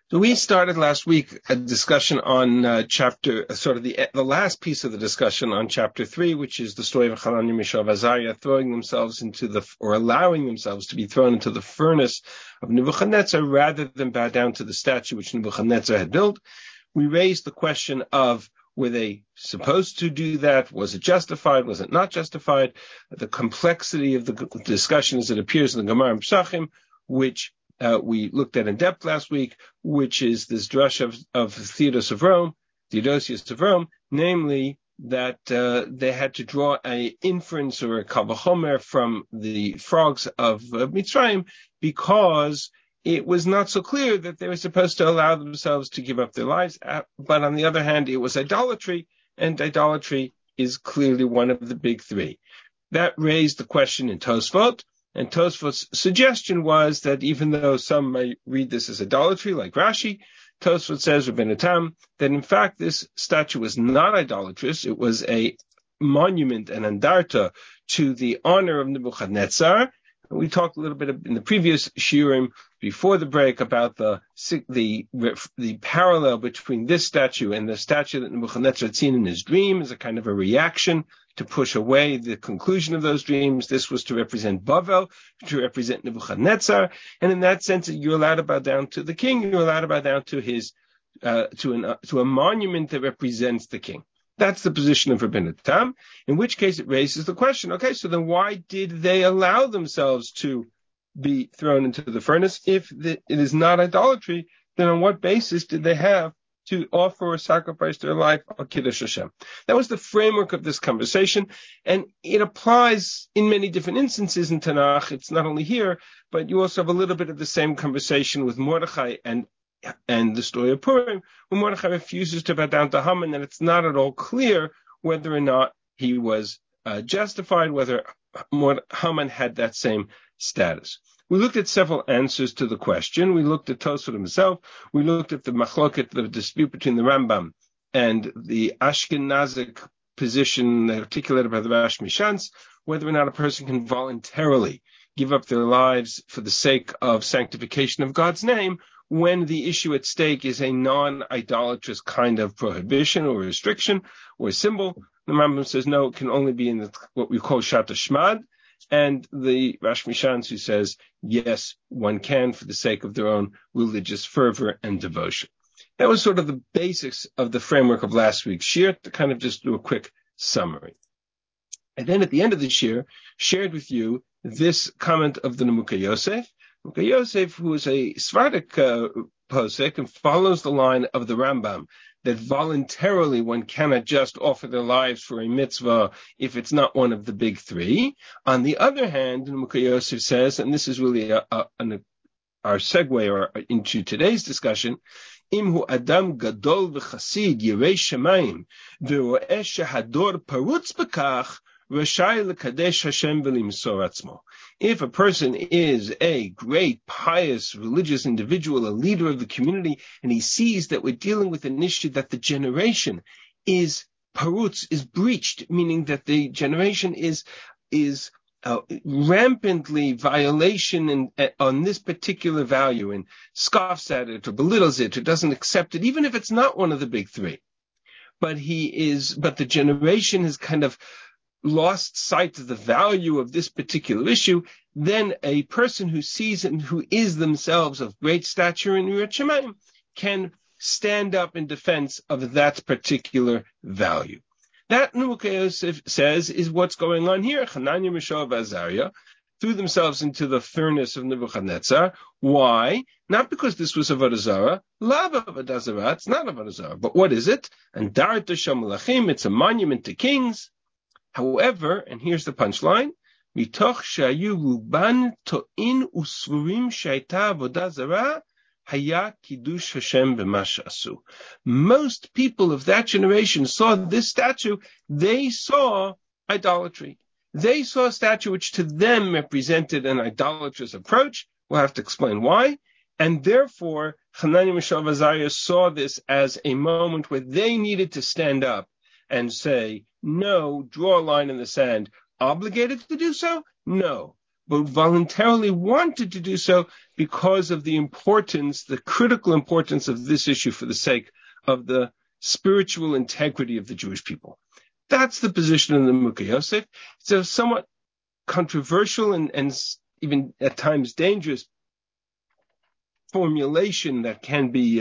So we started last week a discussion on the last piece of the discussion on chapter 3, which is the story of Hananiah, Mishael, and Azariah throwing themselves allowing themselves to be thrown into the furnace of Nebuchadnezzar rather than bow down to the statue which Nebuchadnezzar had built. We raised the question of, were they supposed to do that? Was it justified? Was it not justified? The complexity of the discussion as it appears in the Gemara and Psachim, which we looked at in depth last week, which is this drush of Theodosius of Rome, namely that they had to draw an inference or a kal vachomer from the frogs of Mitzrayim because it was not so clear that they were supposed to allow themselves to give up their lives. But on the other hand, it was idolatry, and idolatry is clearly one of the big three. That raised the question in Tosfot. And Tosfot's suggestion was that even though some might read this as idolatry, like Rashi, Tosfot says, Rabbeinu Tam, that in fact this statue was not idolatrous. It was a monument, an andarta, to the honor of Nebuchadnezzar. We talked a little bit in the previous shiurim before the break about the parallel between this statue and the statue that Nebuchadnezzar had seen in his dream as a kind of a reaction to push away the conclusion of those dreams. This was to represent Bavel, to represent Nebuchadnezzar, and in that sense, you're allowed to bow down to the king. You're allowed to bow down to his to a monument that represents the king. That's the position of Rabbeinu Tam, in which case it raises the question, okay, so then why did they allow themselves to be thrown into the furnace? If it is not idolatry, then on what basis did they have to offer or sacrifice their life on Kiddush Hashem? That was the framework of this conversation, and it applies in many different instances in Tanakh. It's not only here, but you also have a little bit of the same conversation with Mordechai and the story of Purim, when Mordechai refuses to bow down to Haman, and it's not at all clear whether or not he was justified, whether Haman had that same status. We looked at several answers to the question. We looked at Tosfot himself. We looked at the machloket, the dispute between the Rambam and the Ashkenazic position articulated by the Rosh Mishans, whether or not a person can voluntarily give up their lives for the sake of sanctification of God's name when the issue at stake is a non-idolatrous kind of prohibition or restriction or symbol. The Rambam says no, it can only be in what we call Shat Shmad, and the Rosh Mishans who says yes, one can for the sake of their own religious fervor and devotion. That was sort of the basics of the framework of last week's shir, to kind of just do a quick summary. And then at the end of the shir, shared with you this comment of the Nemuka Yosef. Nemuka Yosef, who is a Sephardic posek and follows the line of the Rambam, that voluntarily one cannot just offer their lives for a mitzvah if it's not one of the big three. On the other hand, Nemuka Yosef says, and this is really our segue into today's discussion, Imhu Adam Gadol v'Chasid Yirei Shemayim v'ro'eh shehador parutz b'kach rashai l'kadesh Hashem v'limsor atzmo. If a person is a great, pious, religious individual, a leader of the community, and he sees that we're dealing with an issue that the generation is parutz, is breached, meaning that the generation is rampantly violation on this particular value and scoffs at it or belittles it or doesn't accept it, even if it's not one of the big three. But the generation has kind of lost sight of the value of this particular issue. Then a person who sees it and who is themselves of great stature in Yirat Shamayim can stand up in defense of that particular value. That, Nemuka Yosef says, is what's going on here. Hananiah, Mishael, and Azariah threw themselves into the furnace of Nebuchadnezzar. Why? Not because this was Avodah Zarah. Lav Avodah Zarah. It's not Avodah Zarah. But what is it? Andarta Shel Melachim. It's a monument to kings. However, and here's the punchline, Mitoch shayu ruban to'in usvurim shaita avodah zarah haya kiddush Hashem b'ma she'asu. Most people of that generation saw this statue, they saw idolatry. They saw a statue which to them represented an idolatrous approach. We'll have to explain why. And therefore, Hananiah, Mishael, and Azariah saw this as a moment where they needed to stand up and say, no, draw a line in the sand. Obligated to do so? No. but voluntarily wanted to do so because of the importance, the critical importance of this issue for the sake of the spiritual integrity of the Jewish people. That's the position of the Mukha Yosef. It's a somewhat controversial and even at times dangerous formulation that can be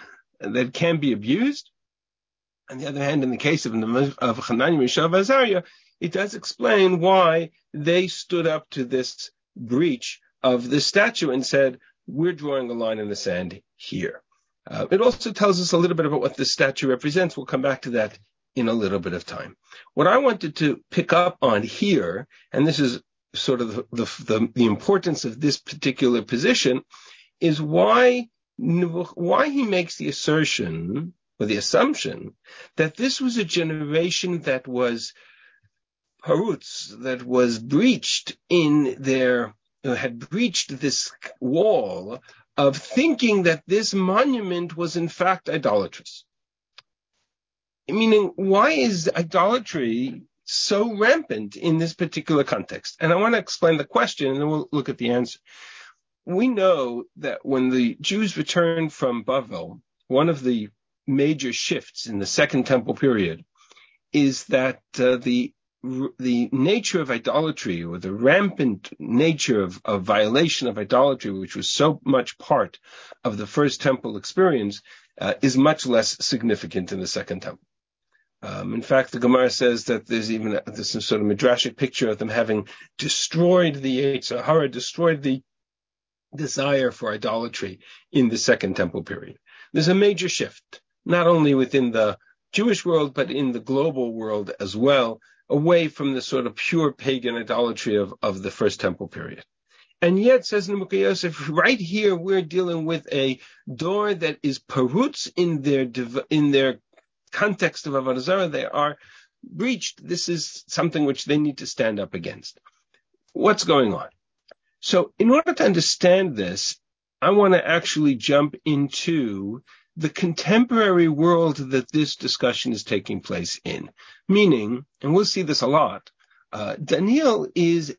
abused. On the other hand, in the case of Hananiah, Mishael, and Azariah, it does explain why they stood up to this breach of the statute and said, we're drawing a line in the sand here. It also tells us a little bit about what this statue represents. We'll come back to that in a little bit of time. What I wanted to pick up on here, and this is sort of the importance of this particular position, is why he makes the assertion or the assumption that this was a generation that was parutz, that was breached had breached this wall of thinking that this monument was in fact idolatrous. Meaning, why is idolatry so rampant in this particular context? And I want to explain the question, and then we'll look at the answer. We know that when the Jews returned from Bavel, one of the major shifts in the Second Temple period is that the nature of idolatry, or the rampant nature of violation of idolatry, which was so much part of the First Temple experience, is much less significant in the Second Temple. In fact, the Gemara says that there's some sort of midrashic picture of them having destroyed the Yetzer Hara, destroyed the desire for idolatry in the Second Temple period. There's a major shift, not only within the Jewish world, but in the global world as well, away from the sort of pure pagan idolatry of the First Temple period. And yet, says Mukha Yosef, right here we're dealing with a door that is parutz in their context of Avodah Zarah. They are breached. This is something which they need to stand up against. What's going on? So in order to understand this, I want to actually jump into the contemporary world that this discussion is taking place in. Meaning, and we'll see this a lot, Daniel is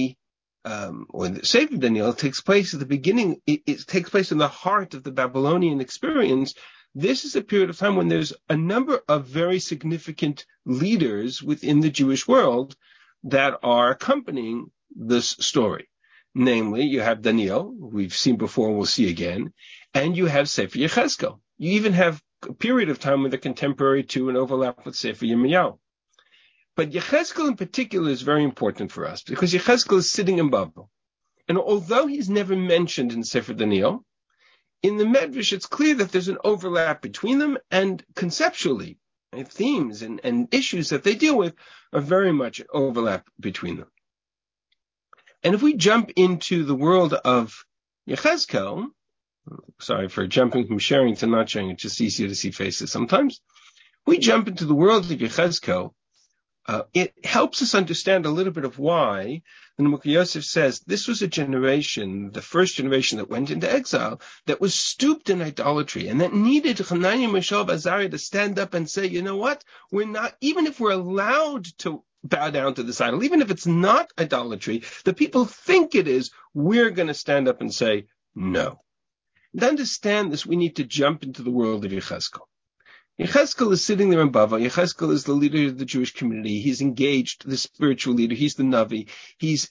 or the Sefer Daniel takes place at the beginning, it takes place in the heart of the Babylonian experience. This is a period of time when there's a number of very significant leaders within the Jewish world that are accompanying this story. Namely, you have Daniel, we've seen before and we'll see again, and you have Sefer Yechezkel. You even have a period of time when they're contemporary to and overlap with Sefer Yirmiyahu. But Yechezkel in particular is very important for us because Yechezkel is sitting in Babel. And although he's never mentioned in Sefer Daniel, in the Medrash it's clear that there's an overlap between them, and conceptually, themes and issues that they deal with are very much an overlap between them. And if we jump into the world of Yechezkel, sorry for jumping from sharing to not sharing, it's just easier to see faces sometimes. We jump into the world of Yechezkel, it helps us understand a little bit of why the Mukha Yosef says this was a generation, the first generation that went into exile, that was stooped in idolatry and that needed Hananiah, Mishael, and Azariah to stand up and say, you know what, we're not, even if we're allowed to bow down to this idol, even if it's not idolatry, the people think it is, we're going to stand up and say no. To understand this, we need to jump into the world of Yechezkel. Yechezkel is sitting there in Bava. Yechezkel is the leader of the Jewish community. He's engaged, the spiritual leader. He's the Navi. He's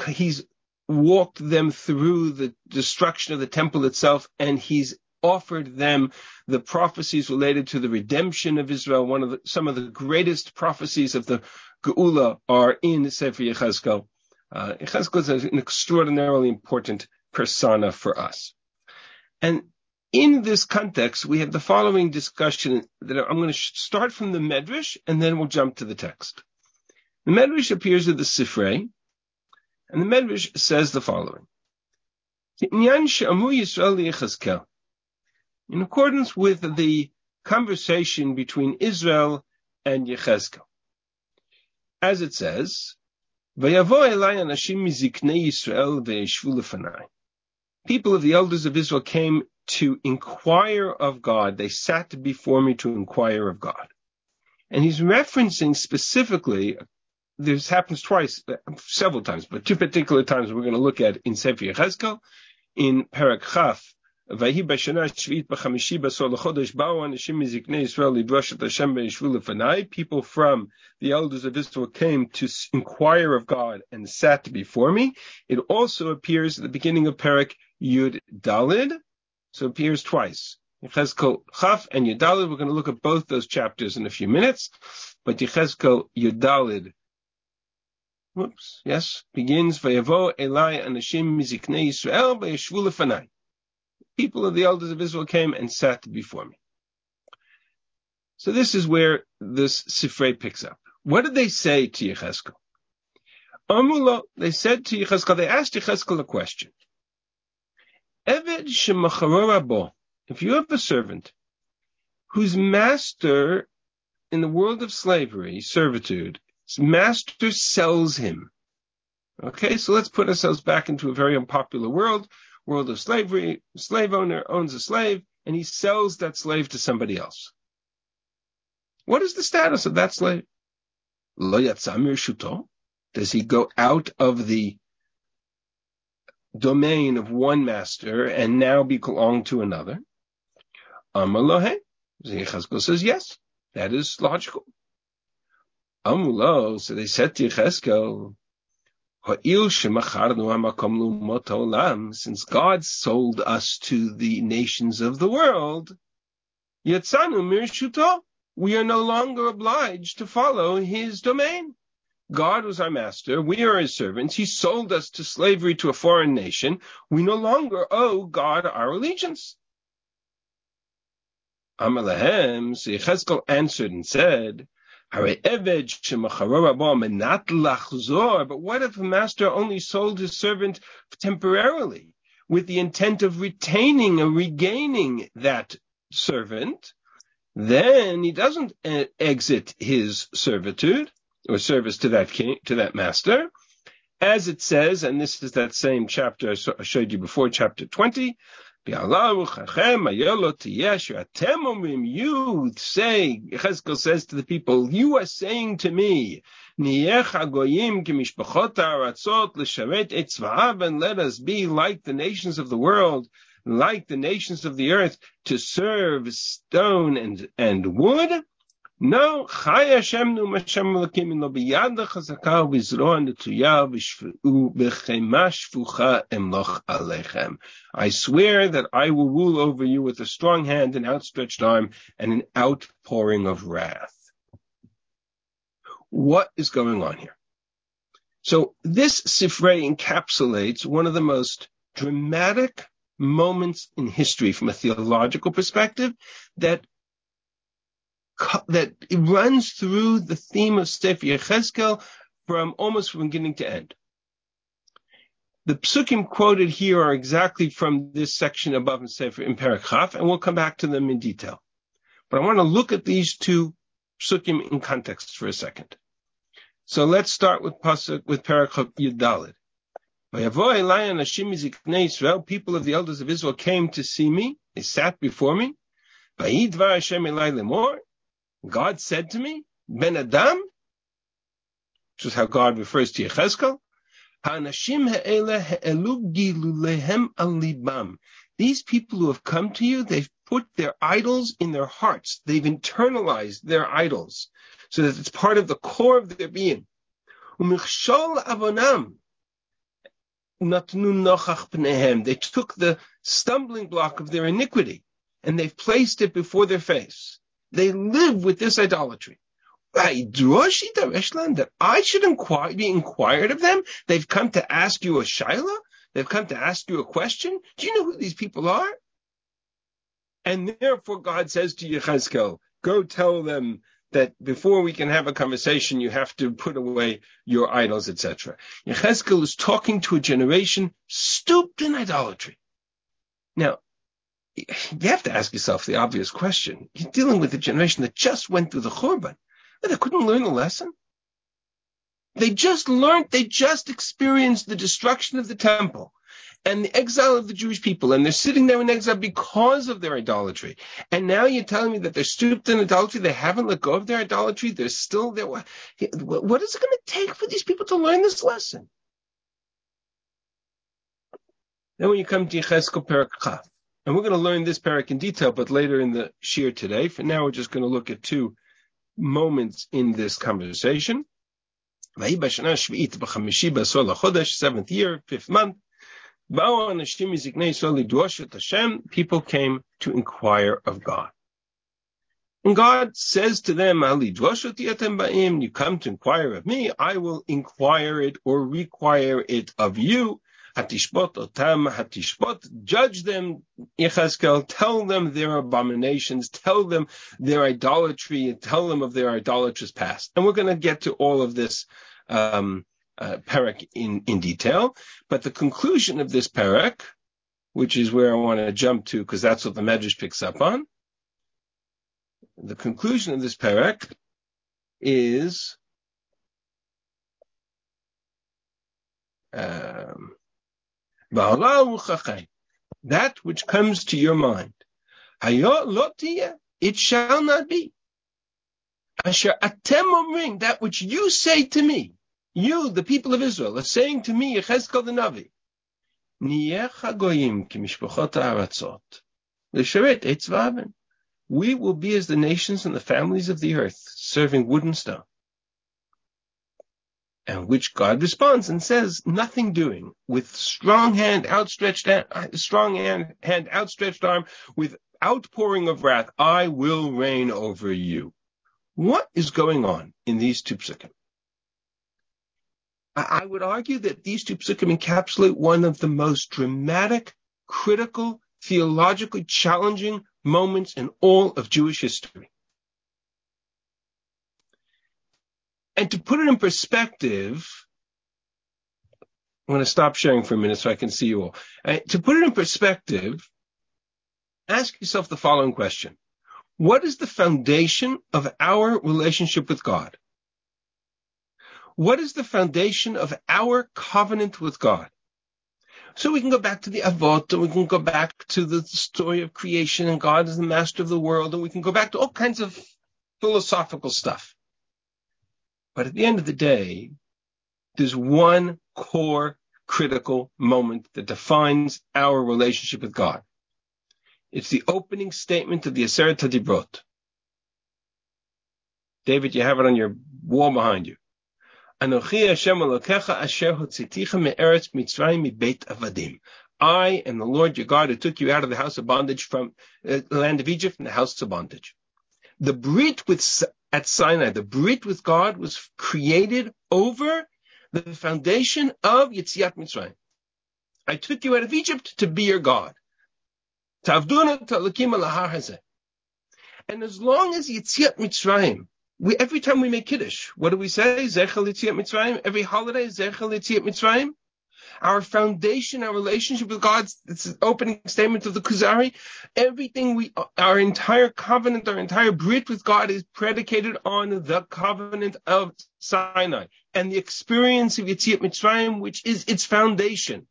walked them through the destruction of the temple itself, and he's offered them the prophecies related to the redemption of Israel. Some of the greatest prophecies of the Geula are in Sefer Yechezkel. Yechezkel is an extraordinarily important persona for us. And in this context, we have the following discussion that I'm going to start from the Medrash, and then we'll jump to the text. The Medrash appears in the Sifrei, and the Medrash says the following. In accordance with the conversation between Israel and Yechezkel, as it says, people of the elders of Israel came to inquire of God. They sat before me to inquire of God. And he's referencing specifically this happens twice, several times, but two particular times we're going to look at in Sefer Yechezkel, in Perek Chaf. People from the elders of Israel came to inquire of God and sat before me. It also appears at the beginning of Perek Yud Dalid, so it appears twice. Yechezkel Chaf and Yud Dalid, we're going to look at both those chapters in a few minutes, but Yechezkel Yud Dalid, begins, Vayavo Elai Anashim Miziknei Yisrael Vayeshvu lefanai. People of the elders of Israel came and sat before me. So this is where this Sifrei picks up. What did they say to Yechezkel? Amulo, they said to Yechezkel, they asked Yechezkel a question. Eved shemacharo rabo, if you have a servant whose master in the world of slavery, servitude, his master sells him. Okay, so let's put ourselves back into a very unpopular world of slavery. Slave owner owns a slave, and he sells that slave to somebody else. What is the status of that slave? Lo yatsa mirshuto? Does he go out of the domain of one master and now belong to another? Amalohe. Yechezkel says yes, that is logical. Amulo, so they said to Yechezkel, since God sold us to the nations of the world, we are no longer obliged to follow his domain. God was our master. We are his servants. He sold us to slavery to a foreign nation. We no longer owe God our allegiance. Amalehem, so Yechezkel answered and said, but what if a master only sold his servant temporarily with the intent of retaining or regaining that servant? Then he doesn't exit his servitude or service to that king, to that master. As it says, and this is that same chapter I showed you before, chapter 20, you say, Yechezkel says to the people, you are saying to me, and let us be like the nations of the world, like the nations of the earth, to serve stone and wood. No, Chai Hashem nu Hashem Elokim lo biyad chazaka v'zroa netuya v'shvu b'chema shvucha emloch alechem. I swear that I will rule over you with a strong hand, an outstretched arm, and an outpouring of wrath. What is going on here? So this Sifrei encapsulates one of the most dramatic moments in history from a theological perspective that it runs through the theme of Sefer Yechezkel from beginning to end. The psukim quoted here are exactly from this section above in Sefer in Perek Chaf, and we'll come back to them in detail. But I want to look at these two psukim in context for a second. So let's start with Perek Chaf Yud Daled. People of the elders of Israel came to see me. They sat before me. God said to me, Ben Adam, which is how God refers to Yechezkel, these people who have come to you, they've put their idols in their hearts. They've internalized their idols so that it's part of the core of their being. They took the stumbling block of their iniquity and they've placed it before their face. They live with this idolatry. That I should be inquired of them? They've come to ask you a shaila? They've come to ask you a question? Do you know who these people are? And therefore God says to Yechezkel, go tell them that before we can have a conversation, you have to put away your idols, etc. Yechezkel is talking to a generation stooped in idolatry. Now, you have to ask yourself the obvious question. You're dealing with a generation that just went through the Churban. They couldn't learn the lesson. They just experienced the destruction of the temple. and the exile of the Jewish people, and they're sitting there in exile because of their idolatry. And now you're telling me that they're stooped in idolatry, they haven't let go of their idolatry, they're still there. What is it going to take for these people to learn this lesson? Then when you come to Yechezkel Perek Chaf, and we're going to learn this parak in detail, but later in the shir today. For now, we're just going to look at two moments in this conversation. 7th year, 5th month. People came to inquire of God. And God says to them, you come to inquire of me, I will inquire it or require it of you. Hatishbot otam, hatishbot, judge them, Yechezkel, tell them their abominations, tell them their idolatry, tell them of their idolatrous past. And we're going to get to all of this parak in detail. But the conclusion of this parak, which is where I want to jump to, because that's what the Medrash picks up on, the conclusion of this parak is that which comes to your mind, it shall not be. That which you say to me, you, the people of Israel, are saying to me, Yechezkel the Navi, we will be as the nations and the families of the earth, serving wood and stone. And which God responds and says, nothing doing, with strong hand outstretched arm, with outpouring of wrath, I will reign over you. What is going on in these two psukim? I would argue that these two psukim encapsulate one of the most dramatic, critical, theologically challenging moments in all of Jewish history. And to put it in perspective, I'm going to stop sharing for a minute so I can see you all. To put it in perspective, ask yourself the following question. What is the foundation of our relationship with God? What is the foundation of our covenant with God? So we can go back to the Avot, and we can go back to the story of creation, and God is the master of the world, and we can go back to all kinds of philosophical stuff. But at the end of the day, there's one core critical moment that defines our relationship with God. It's the opening statement of the Aseret HaDibrot. David, you have it on your wall behind you. Anochi Hashem Elokecha asher hotziticha me'eretz Mitzrayim mibeit avadim. I am the Lord your God who took you out of the house of bondage from the land of Egypt, from the house of bondage. The Brit at Sinai, the Brit with God was created over the foundation of Yetziat Mitzrayim. I took you out of Egypt to be your God. Ta'avduna ta'lakim alahar hazeh. And as long as Yetziat Mitzrayim, every time we make Kiddush, what do we say? Zechel Yetziat Mitzrayim. Every holiday, Zechel Yetziat Mitzrayim. Our foundation, our relationship with God, it's the opening statement of the Kuzari. Everything our entire covenant, our entire brit with God is predicated on the covenant of Sinai and the experience of Yetziat Mitzrayim, which is its foundation.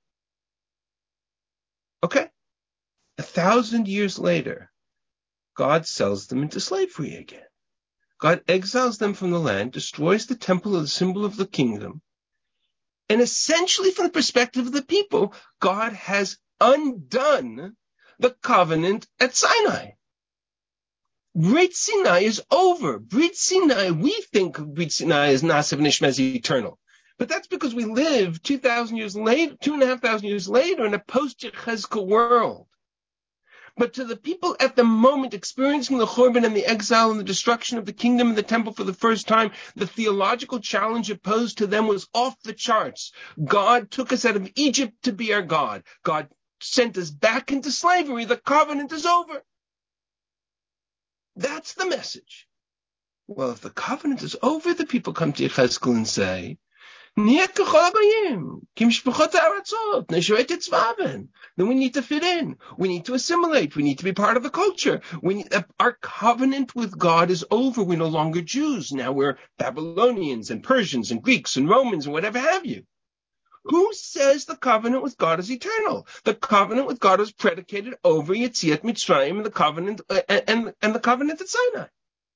Okay? 1,000 years later, God sells them into slavery again. God exiles them from the land, destroys the temple of the symbol of the kingdom, and essentially, from the perspective of the people, God has undone the covenant at Sinai. Brit Sinai is over. Brit Sinai, we think of Brit Sinai as Nasav Nishmez eternal. But that's because we live 2,000 years later, 2,500 years later in a post-Yechezkel world. But to the people at the moment experiencing the Churban and the exile and the destruction of the kingdom and the temple for the first time, the theological challenge it posed to them was off the charts. God took us out of Egypt to be our God. God sent us back into slavery. The covenant is over. That's the message. Well, if the covenant is over, the people come to Yechezkel and say, then we need to fit in. We need to assimilate. We need to be part of the culture. Our covenant with God is over. We're no longer Jews. Now we're Babylonians and Persians and Greeks and Romans and whatever have you. Who says the covenant with God is eternal? The covenant with God is predicated over Yetziat Mitzrayim and the covenant and the covenant at Sinai.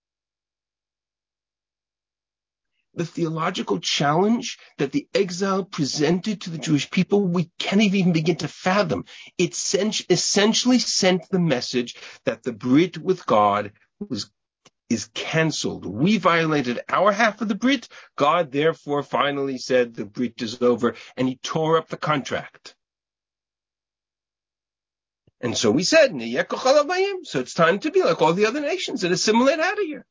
The theological challenge that the exile presented to the Jewish people, we can't even begin to fathom. It essentially sent the message that the Brit with God is canceled. We violated our half of the Brit. God therefore finally said the Brit is over, and he tore up the contract. And so we said, so it's time to be like all the other nations and assimilate out of here.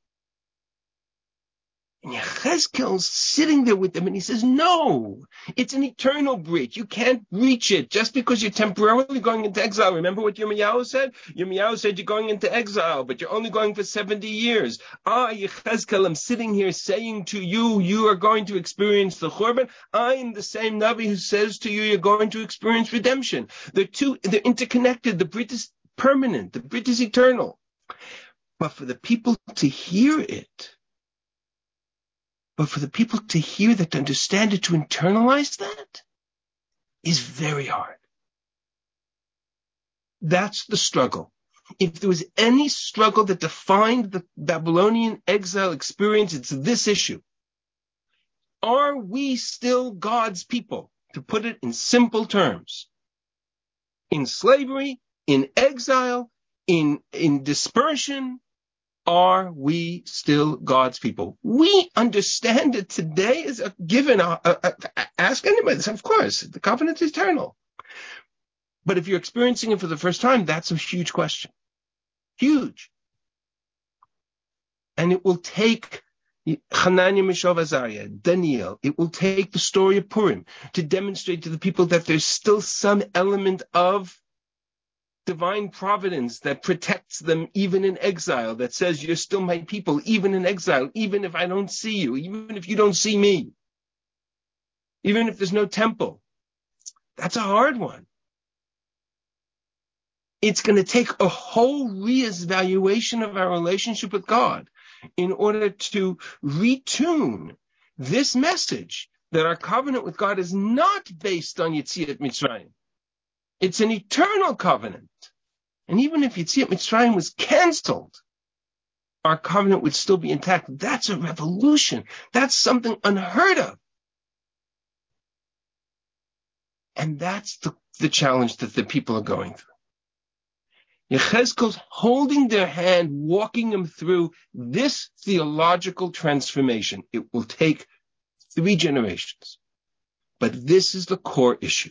And Yechezkel's sitting there with them, and he says, no, it's an eternal brit. You can't breach it just because you're temporarily going into exile. Remember what Yirmiyahu said? Yirmiyahu said you're going into exile, but you're only going for 70 years. Yechezkel, I'm sitting here saying to you, you are going to experience the Churban. I am the same Navi who says to you, you're going to experience redemption. They're interconnected. The brit is permanent. The brit is eternal. But for the people to hear it, to understand it, to internalize that, is very hard. That's the struggle. If there was any struggle that defined the Babylonian exile experience, it's this issue. Are we still God's people? To put it in simple terms. In slavery, in exile, in dispersion, are we still God's people? We understand it today as a given. Ask anybody. Of course, the covenant is eternal. But if you're experiencing it for the first time, that's a huge question. Huge. And it will take Hananiah, Mishael, Azariah, Daniel, it will take the story of Purim to demonstrate to the people that there's still some element of divine providence that protects them even in exile, that says you're still my people, even in exile, even if I don't see you, even if you don't see me, even if there's no temple. That's a hard one. It's going to take a whole reevaluation of our relationship with God in order to retune this message that our covenant with God is not based on Yetziat Mitzrayim. It's an eternal covenant. And even if Yetziat Mitzrayim was canceled, our covenant would still be intact. That's a revolution. That's something unheard of. And that's the challenge that the people are going through. Yechezkel's holding their hand, walking them through this theological transformation. It will take 3 generations. But this is the core issue.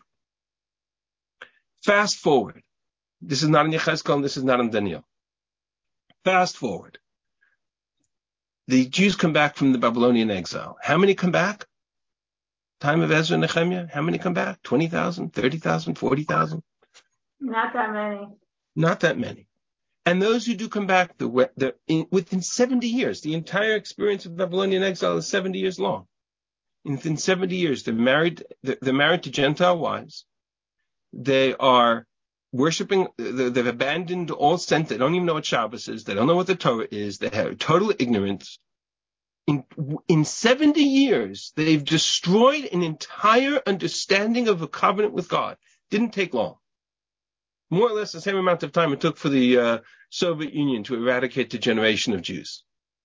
Fast forward. This is not in Yechezkel, and this is not in Daniel. Fast forward. The Jews come back from the Babylonian exile. How many come back? Time of Ezra and Nehemiah, how many come back? 20,000, 30,000, 40,000? Not that many. Not that many. And those who do come back, within 70 years, the entire experience of Babylonian exile is 70 years long. Within 70 years, they're married to Gentile wives. They are worshiping, they've abandoned all sense. They don't even know what Shabbos is. They don't know what the Torah is. They have total ignorance. In 70 years, they've destroyed an entire understanding of a covenant with God. Didn't take long. More or less the same amount of time it took for the Soviet Union to eradicate the generation of Jews.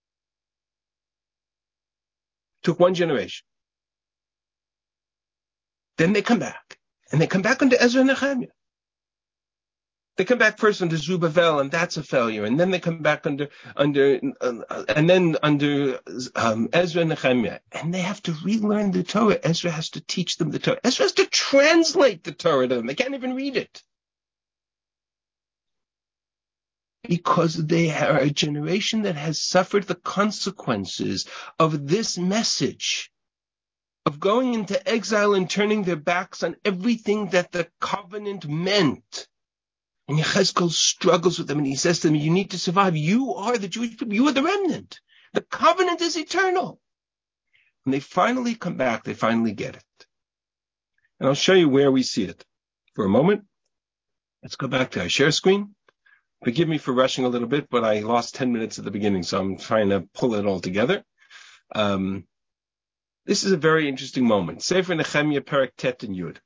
Took 1 generation. Then they come back. And they come back under Ezra and Nehemiah. They come back first under Zerubbabel, and that's a failure. And then they come back under Ezra and Nehemiah. And they have to relearn the Torah. Ezra has to teach them the Torah. Ezra has to translate the Torah to them. They can't even read it. Because they are a generation that has suffered the consequences of this message, of going into exile and turning their backs on everything that the covenant meant. And Yechezkel struggles with them, and he says to them, you need to survive. You are the Jewish people. You are the remnant. The covenant is eternal. When they finally come back, they finally get it. And I'll show you where we see it. For a moment, let's go back to our share screen. Forgive me for rushing a little bit, but I lost 10 minutes at the beginning, so I'm trying to pull it all together. This is a very interesting moment. Sefer Nehemiah, Perek Tet and Yud.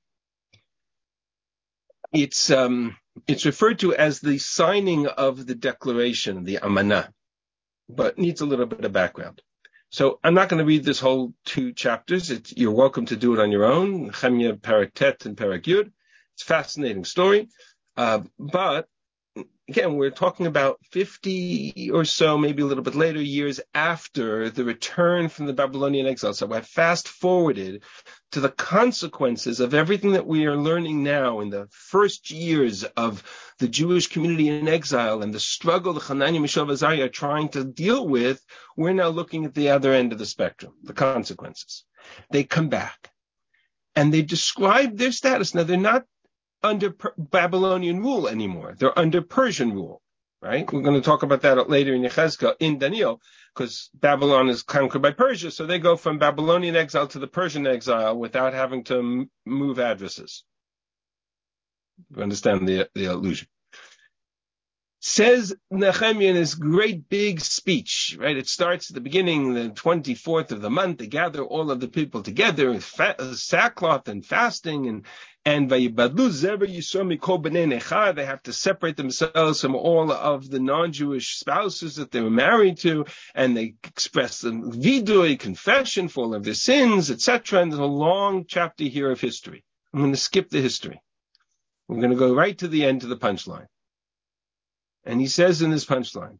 It's referred to as the signing of the declaration, the Amanah, but needs a little bit of background. So I'm not going to read this whole 2 chapters. You're welcome to do it on your own. Nehemiah, Perek Tet and Perek Yud. It's a fascinating story. But again, we're talking about 50 or so, maybe a little bit later, years after the return from the Babylonian exile. So I fast forwarded to the consequences of everything that we are learning now in the first years of the Jewish community in exile and the struggle the Hananiah, Mishael, Azariah are trying to deal with. We're now looking at the other end of the spectrum, the consequences. They come back and they describe their status. Now, they're not under Babylonian rule anymore. They're under Persian rule, right? We're going to talk about that later in Yechezkel, in Daniel, because Babylon is conquered by Persia, so they go from Babylonian exile to the Persian exile without having to move addresses. You understand the allusion? Says Nehemiah in his great big speech, right? It starts at the beginning, the 24th of the month. They gather all of the people together, sackcloth and fasting, and vayibadlu zever yisrael mikol b'nei necha. They have to separate themselves from all of the non-Jewish spouses that they were married to, and they express the vidui, confession for all of their sins, etc. And there's a long chapter here of history. I'm going to skip the history. We're going to go right to the end, to the punchline. And he says in this punchline,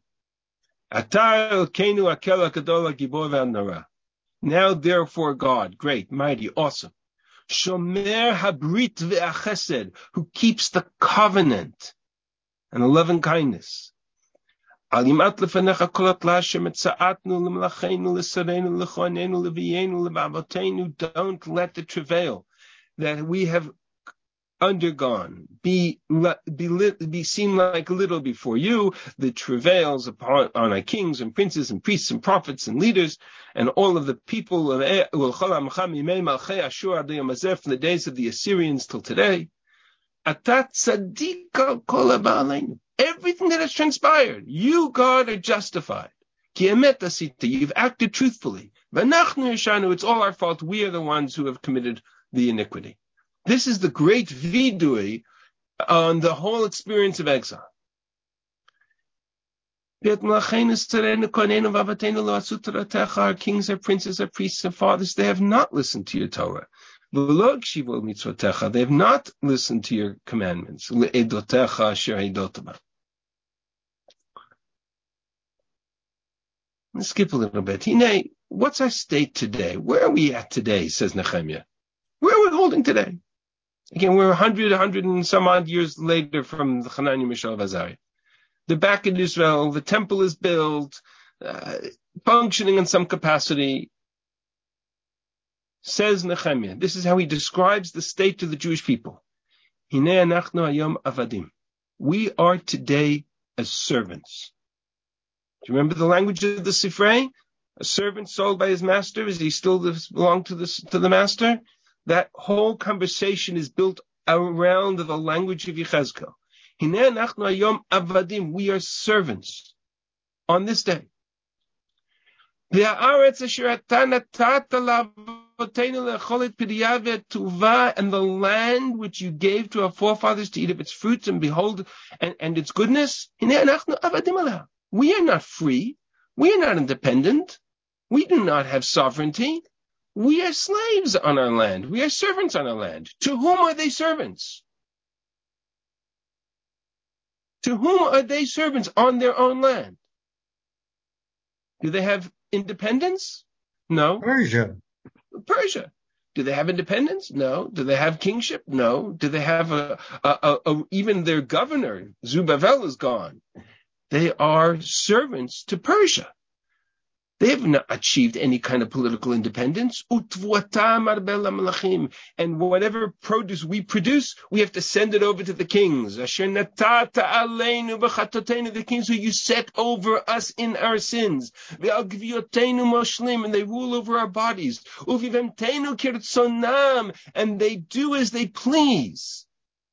now therefore God, great, mighty, awesome, Shomer habrit ve'achesed, who keeps the covenant and the loving kindness. Alimat lefanecha kol atlashem etza'atnu lemlachenu l'sareinu l'chonenu levienu lebavotenu. Don't let the travail that we have undergone be seen like little before you, the travails on our kings and princes and priests and prophets and leaders and all of the people of from the days of the Assyrians till today. Everything that has transpired, you, God, are justified. You've acted truthfully. It's all our fault. We are the ones who have committed the iniquity. This is the great vidui on the whole experience of exile. Our kings, our princes, our priests, our fathers, they have not listened to your Torah. They have not listened to your commandments. Let's skip a little bit. What's our state today? Where are we at today, says Nehemiah. Where are we holding today? Again, we're 100 and some odd years later from the Hananiah, Mishael, Azariah. They're back in Israel. The temple is built, functioning in some capacity. Says Nehemiah, this is how he describes the state of the Jewish people. Hinei anachnu hayom avadim. We are today as servants. Do you remember the language of the Sifrei? A servant sold by his master. Is he still belong to the master? That whole conversation is built around the language of Yechezkel. Hinei anachnu hayom avadim. We are servants on this day. V'ha'aretz asher ata natata la'avoteinu le'echol et piriya ve'tuvah, and the land which you gave to our forefathers to eat of its fruits and behold and its goodness. Hinei anachnu avadim aleha. We are not free. We are not independent. We do not have sovereignty. We are slaves on our land. We are servants on our land. To whom are they servants? To whom are they servants on their own land? Do they have independence? No. Persia. Do they have independence? No. Do they have kingship? No. Do they have even their governor, Zerubbabel, is gone. They are servants to Persia. They have not achieved any kind of political independence. And whatever produce we produce, we have to send it over to the kings. The kings who you set over us in our sins. And they rule over our bodies. And they do as they please.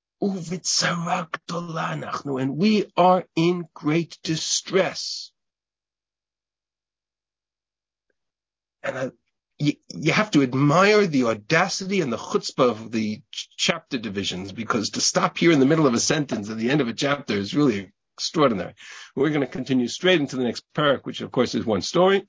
And we are in great distress. And you have to admire the audacity and the chutzpah of the chapter divisions, because to stop here in the middle of a sentence at the end of a chapter is really extraordinary. We're going to continue straight into the next parak, which of course is one story.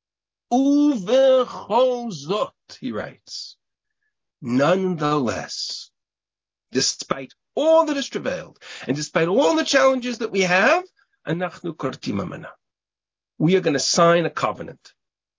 Uvechol zot, he writes, nonetheless, despite all that is travailed, and despite all the challenges that we have, anachnu kortim amana, we are going to sign a covenant.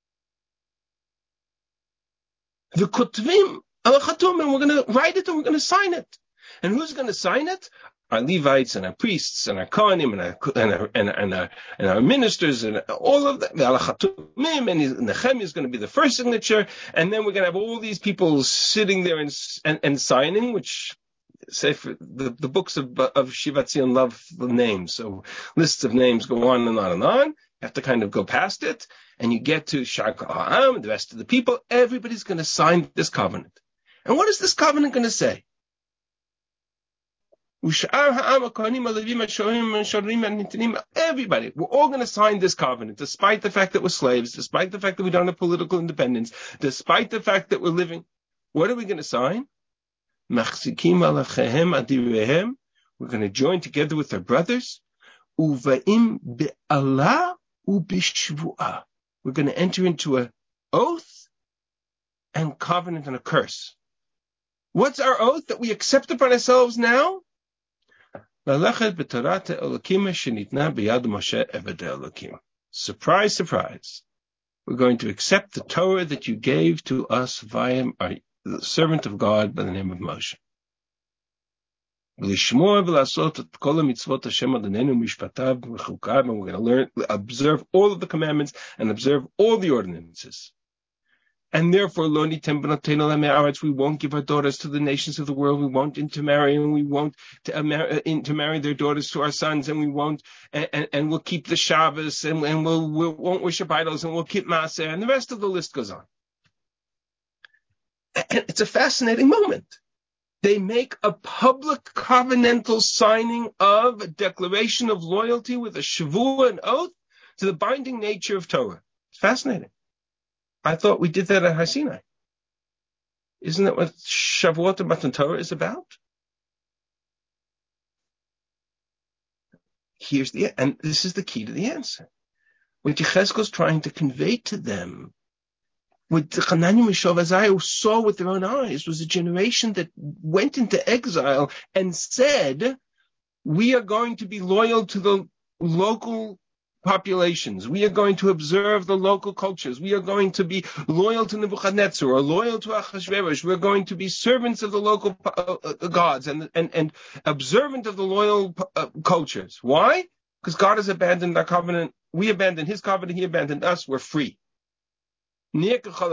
The kotvim al chatum, and we're going to write it and we're going to sign it. And who's going to sign it? Our Levites and our priests and our Kohanim and our ministers and all of that. Al chatumim, and Nehemiah is going to be the first signature, and then we're going to have all these people sitting there and signing, which say for the books of Shivat Zion love the names, so lists of names go on and on and on. You have to kind of go past it, and you get to Shar Ha'am, the rest of the people. Everybody's going to sign this covenant. And what is this covenant going to say? Everybody, we're all going to sign this covenant, despite the fact that we're slaves, despite the fact that we don't have political independence, despite the fact that we're living. What are we going to sign? We're going to join together with our brothers. We're going to enter into an oath and covenant and a curse. What's our oath that we accept upon ourselves now? Surprise, surprise. We're going to accept the Torah that you gave to us via the servant of God by the name of Moshe. And we're going to learn, observe all of the commandments and observe all the ordinances. And therefore, we won't give our daughters to the nations of the world. We won't intermarry, and we won't intermarry their daughters to our sons, and we won't, and we'll keep the Shabbos, and we won't worship idols, and we'll keep Maaseh, and the rest of the list goes on. And it's a fascinating moment. They make a public covenantal signing of a declaration of loyalty with a shavua, an oath, to the binding nature of Torah. It's fascinating. I thought we did that at Har Sinai. Isn't that what Shavuot and Matan Torah is about? And this is the key to the answer. What Yechezkel is trying to convey to them, what Hananiah, Mishael, Azariah saw with their own eyes, was a generation that went into exile and said, we are going to be loyal to the local populations. We are going to observe the local cultures. We are going to be loyal to Nebuchadnezzar or loyal to Achashverosh. We're going to be servants of the local gods and observant of the loyal cultures. Why? Because God has abandoned our covenant. We abandoned his covenant. He abandoned us. We're free. And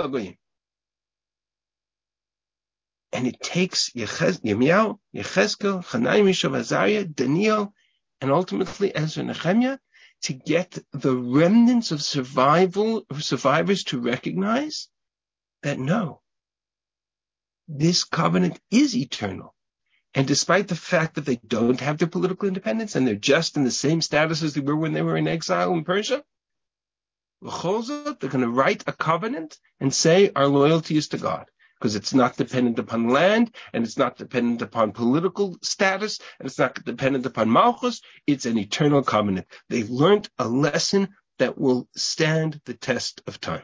it takes Yirmiyahu, Yechezkel, Hananiah, Mishael, Azariah, Daniel, and ultimately Ezra, Nehemiah, to get the remnants of survivors to recognize that no, this covenant is eternal. And despite the fact that they don't have their political independence and they're just in the same status as they were when they were in exile in Persia, they're going to write a covenant and say our loyalty is to God. Because it's not dependent upon land, and it's not dependent upon political status, and it's not dependent upon Malchus. It's an eternal covenant. They've learned a lesson that will stand the test of time.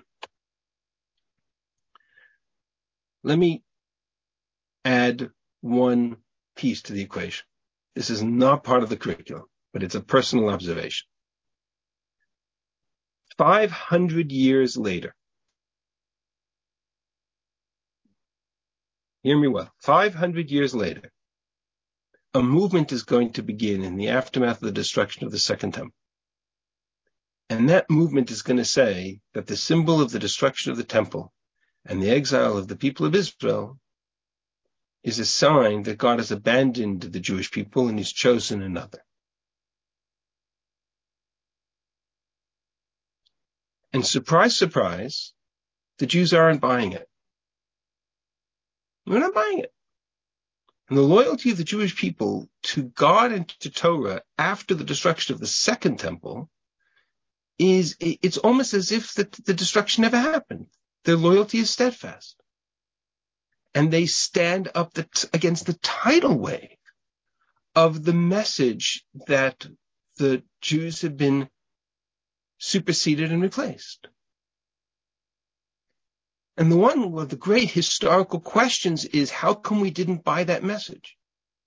Let me add one piece to the equation. This is not part of the curriculum, but it's a personal observation. 500 years later, hear me well. 500 years later, a movement is going to begin in the aftermath of the destruction of the Second Temple. And that movement is going to say that the symbol of the destruction of the Temple and the exile of the people of Israel is a sign that God has abandoned the Jewish people and he's chosen another. And surprise, surprise, the Jews aren't buying it. We're not buying it. And the loyalty of the Jewish people to God and to Torah after the destruction of the Second Temple it's almost as if the destruction never happened. Their loyalty is steadfast. And they stand up against the tidal wave of the message that the Jews have been superseded and replaced. And one of the great historical questions is, how come we didn't buy that message?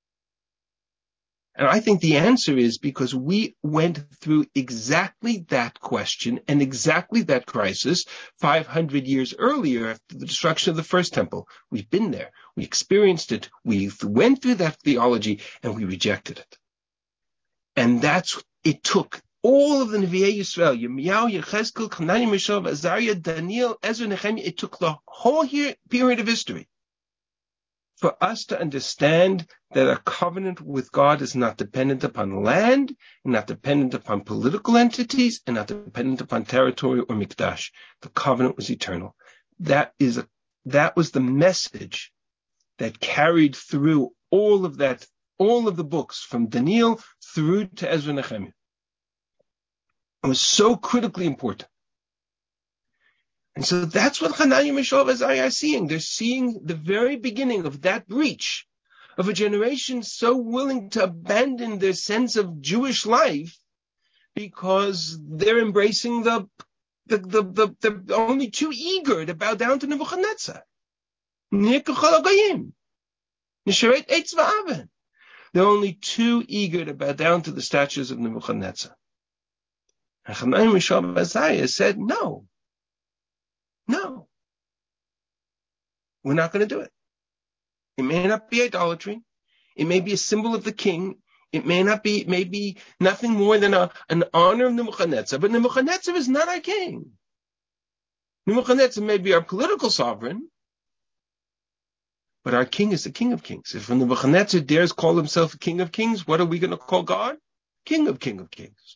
And I think the answer is because we went through exactly that question and exactly that crisis 500 years earlier after the destruction of the first temple. We've been there. We experienced it. We went through that theology and we rejected it. And it took all of the Nevi'ei Yisrael, Yirmiyahu, Yechezkel, Hananiah, Mishael, Azariah, Daniel, Ezra, Nehemiah. It took the whole period of history for us to understand that a covenant with God is not dependent upon land, not dependent upon political entities, and not dependent upon territory or mikdash. The covenant was eternal. That was the message that carried through all of the books from Daniel through to Ezra and Nehemiah. It was so critically important. And so that's what Hananiah, Mishael, and Azariah are seeing. They're seeing the very beginning of that breach of a generation so willing to abandon their sense of Jewish life because they're embracing the only too eager to bow down to Nebuchadnezzar. They're only too eager to bow down to the statues of Nebuchadnezzar. And Hananiah, Mishael, and Azariah said, no, we're not going to do it. It may not be idolatry. It may be a symbol of the king. It may be nothing more than an honor of Nebuchadnezzar. But Nebuchadnezzar is not our king. Nebuchadnezzar may be our political sovereign, but our king is the King of Kings. If Nebuchadnezzar dares call himself a King of Kings, what are we going to call God? King of Kings.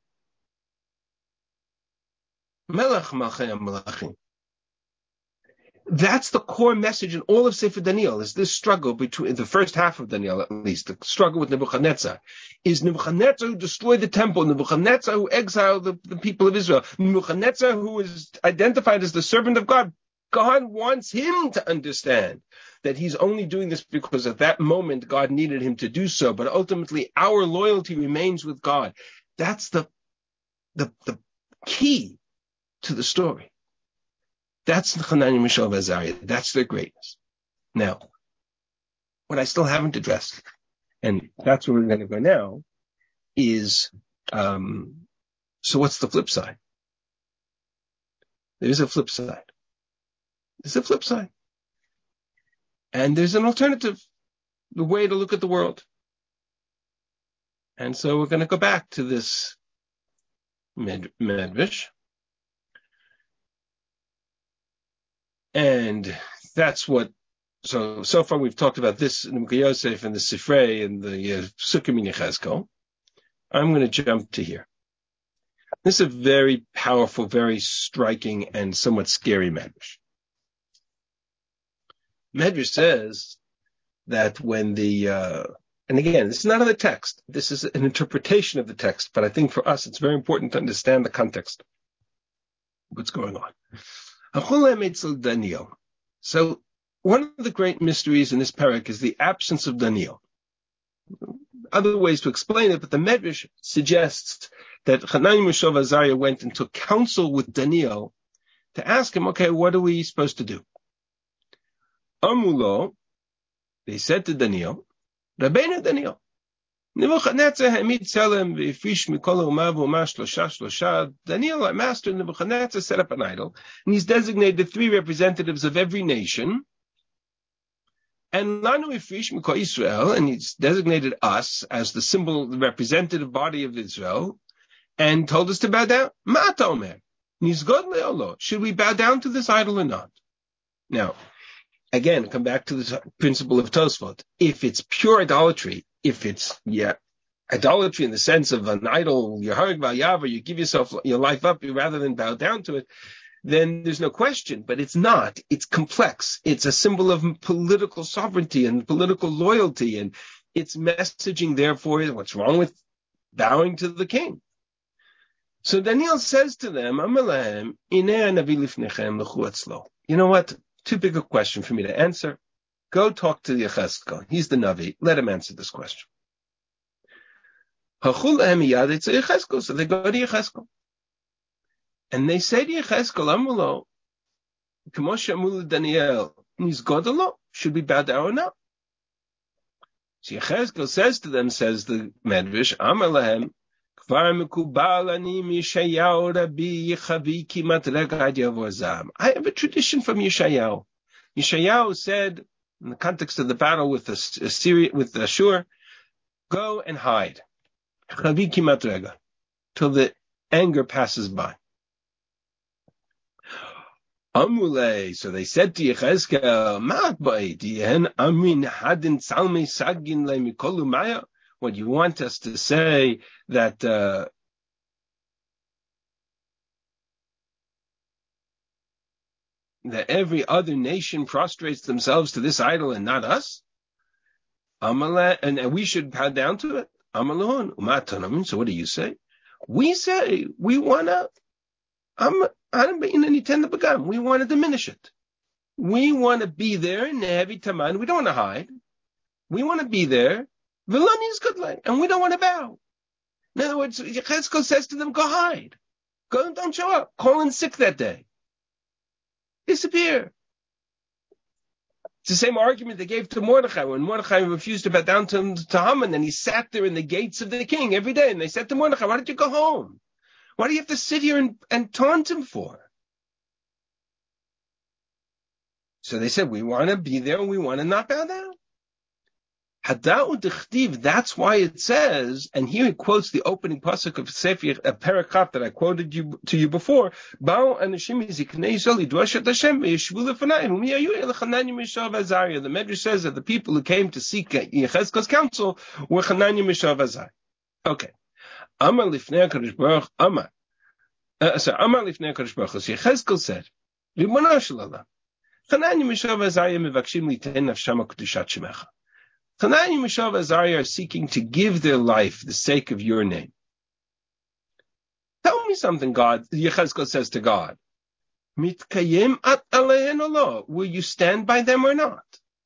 Melech Malchei HaMelachim. That's the core message in all of Sefer Daniel, is this struggle between the first half of Daniel, at least, the struggle with Nebuchadnezzar. Is Nebuchadnezzar who destroyed the temple, Nebuchadnezzar who exiled the people of Israel, Nebuchadnezzar who is identified as the servant of God. God wants him to understand that he's only doing this because at that moment God needed him to do so, but ultimately our loyalty remains with God. That's the key to the story. That's the Hananiah, Mishael, and Azariah. That's their greatness. Now, what I still haven't addressed, and that's where we're going to go now, is, so what's the flip side? There's a flip side. There's a flip side. And there's an alternative, the way to look at the world. And so we're going to go back to this Medrash. And that's what, so far we've talked about this in the Yosef and the Sifrei and the Sukkim in Yechezkel. I'm going to jump to here. This is a very powerful, very striking, and somewhat scary Medrash. Medrash says that when and again, this is not in the text. This is an interpretation of the text, but I think for us it's very important to understand the context of what's going on. Daniel. So one of the great mysteries in this parak is the absence of Daniel. Other ways to explain it, but the Medrash suggests that Hananiah, Mishael, and Azariah went and took counsel with Daniel to ask him, okay, what are we supposed to do? Amulo, they said to Daniel, Rabbeinu Daniel, Nebuchadnezzar hamid Tselem v'yifish mikol umav u'mah shlosha. Daniel, our master Nebuchadnezzar, set up an idol, and he's designated 3 representatives of every nation. And Lanu yifish mikol Israel, and he's designated us as the symbol, the representative body of Israel, and told us to bow down. Ma'ata omer, nizgod le'olo. Should we bow down to this idol or not? Now, again, come back to the principle of Tosfot. If it's pure idolatry, if it's idolatry in the sense of an idol, you give yourself your life up rather than bow down to it, then there's no question. But it's not. It's complex. It's a symbol of political sovereignty and political loyalty, and it's messaging, therefore, what's wrong with bowing to the king. So Daniel says to them, you know what? Too big a question for me to answer. Go talk to Yechezkel. He's the Navi. Let him answer this question. So they go to Yechezkel. And they say to Yechezkel, Daniel, should we bow down or not? So Yechezkel says to them, says the Medrash, I have a tradition from Yeshayahu. Yeshayahu said, in the context of the battle with Ashur, go and hide. Till the anger passes by. Amule, so they said to Yechezkel, what you want us to say that every other nation prostrates themselves to this idol and not us? And we should bow down to it? So what do you say? We say we want to diminish it. We want to be there in Nevi Taman. We don't want to hide. We want to be there. Vilani is good, and we don't want to bow. In other words, Yechezkel says to them, go hide. Go, don't show up. Call in sick that day. Disappear. It's the same argument they gave to Mordechai when Mordechai refused to bow down to Haman, and he sat there in the gates of the king every day, and they said to Mordechai, why don't you go home? Why do you have to sit here and taunt him for? So they said, we want to be there and we want to not bow down. That's why it says, and here it quotes the opening pasuk of Sefer Parakaf that I quoted to you before. The Medrash says that the people who came to seek Yechezkel's counsel were Hananiah, Mishael, Azariah. Okay. Amar lifnei HaKadosh Baruch Amar. Amar lifnei HaKadosh Baruch Hu. Yechezkel said, Ribono shel Olam, Hananiah, Mishael, Azariah mevakshim liten nafsham kedushat shemecha. Hananiah, Mishael, Azariah are seeking to give their life for the sake of your name. Tell me something, God. Yechezkel says to God, Mitkayim at alein or lo? Will you stand by them or not?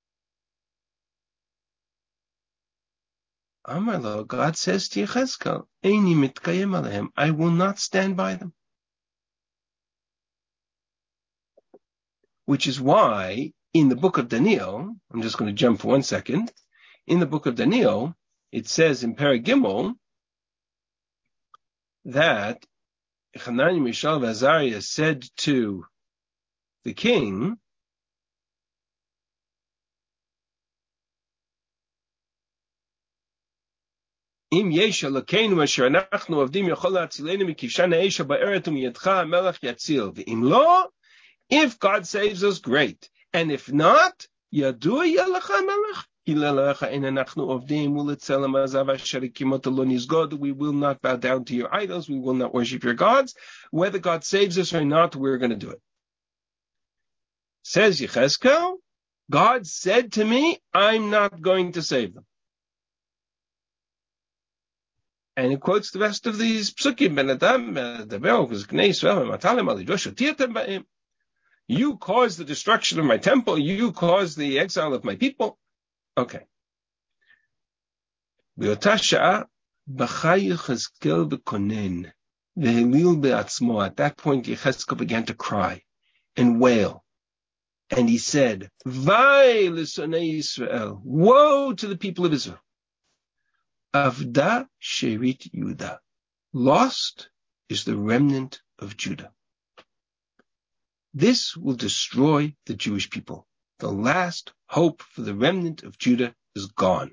Amar lo, God says to Yechezkel, Eini mitkayim alehem, I will not stand by them. Which is why, in the book of Daniel, I'm just going to jump for 1 second. In the book of Daniel, it says in Perek Gimel that Hananiah, Mishael, and Azariah said to the king, Im yesh Elokeinu asher anachnu avdim yachol latzilenu mikivshan ha'esha ba'eret umiyadcha hamelech yatzil. V'im lo, if God saves us, great. And if not, yadua yalecha hamelech. We will not bow down to your idols. We will not worship your gods. Whether God saves us or not, we're going to do it. Says Yechezkel, God said to me, I'm not going to save them. And he quotes the rest of these psukim. You caused the destruction of my temple. You caused the exile of my people. Okay. At that point, Yechezkel began to cry and wail. And he said, Vai l'sonei Yisrael, woe to the people of Israel. Avda sherit Yehuda. Lost is the remnant of Judah. This will destroy the Jewish people. The last hope for the remnant of Judah is gone.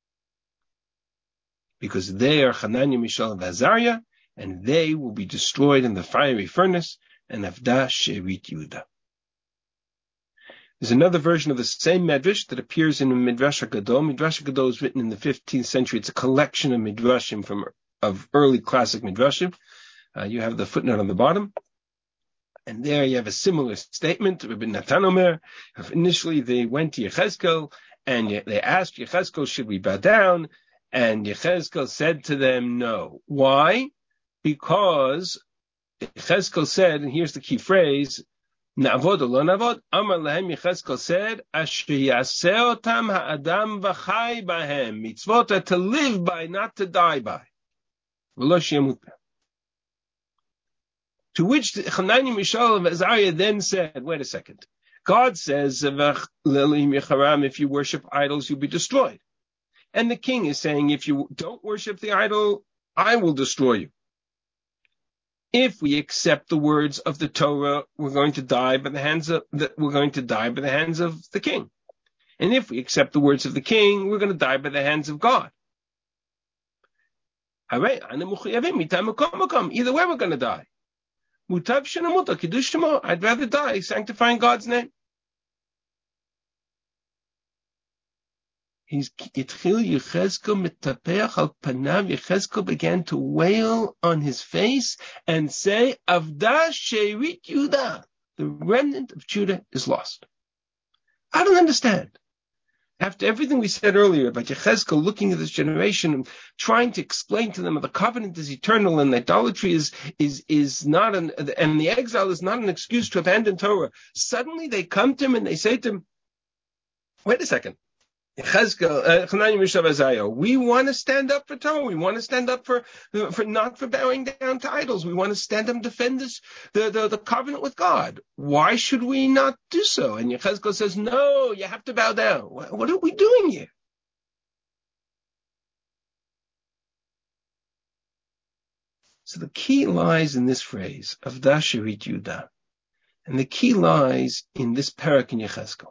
Because they are Hananiah, Mishael, and Azariah, and they will be destroyed in the fiery furnace, and Avda sherit Yehuda. There's another version of the same Medrash that appears in Midrash HaGadol. Midrash HaGadol is written in the 15th century. It's a collection of Midrashim of early classic Midrashim. You have the footnote on the bottom. And there you have a similar statement. Rabbi Natan Omer, initially they went to Yechezkel and they asked Yechezkel, should we bow down? And Yechezkel said to them, no. Why? because Yechezkel said, and here's the key phrase, Na'avod or lo na'avod, Amar lahem, Yechezkel said, Asher yaseh otam ha'adam v'chai bahem, mitzvot are to live by, not to die by. V'lo sheyamut b'hem. To which Hanani, Mishael, and Azariah then said, wait a second, God says, if you worship idols, you'll be destroyed. And the king is saying, if you don't worship the idol, I will destroy you. If we accept the words of the Torah, we're going to die by the hands of the king. And if we accept the words of the king, we're going to die by the hands of God. Either way, we're going to die. I'd rather die sanctifying God's name. Yechezkel began to wail on his face and say, Avda Sherit Yehuda, the remnant of Judah is lost. I don't understand. After everything we said earlier about Yechezkel looking at this generation and trying to explain to them that the covenant is eternal and idolatry is not and the exile is not an excuse to abandon Torah, suddenly they come to him and they say to him, wait a second. Yechezkel, we want to stand up for Torah. We want to stand up for not for bowing down to idols. We want to stand up and defend the covenant with God. Why should we not do so? And Yechezkel says, no, you have to bow down. What are we doing here? So the key lies in this phrase, Avda Sherit Yehuda. And the key lies in this parak in Yechezkel.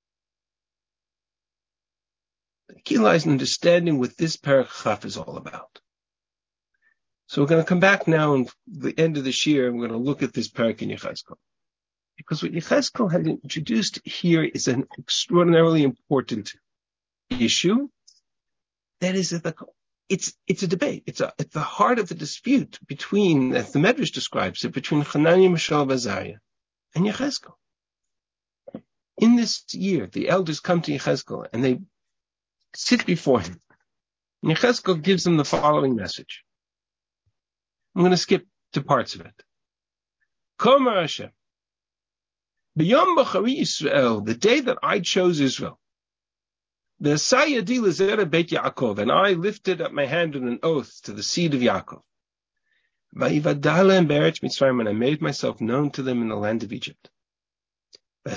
The key lies in understanding what this parak Chaf is all about. So we're going to come back now in the end of this year, and we're going to look at this parak in Yechezkel. Because what Yechezkel had introduced here is an extraordinarily important issue. That is, it's a debate. It's at the heart of the dispute between, as the Medrash describes it, between Hananiah, Mishael, and Azariah and Yechezkel. In this year, the elders come to Yechezkel and they sit before him. And Yechezkel gives them the following message. I'm going to skip to parts of it. Komer Hashem, B'yom B'chari Yisrael, the day that I chose Israel, V'asayadi l'zera Beit Yaakov, and I lifted up my hand in an oath to the seed of Yaakov. V'yivadalem be'eretz Mitzrayim, and I made myself known to them in the land of Egypt. And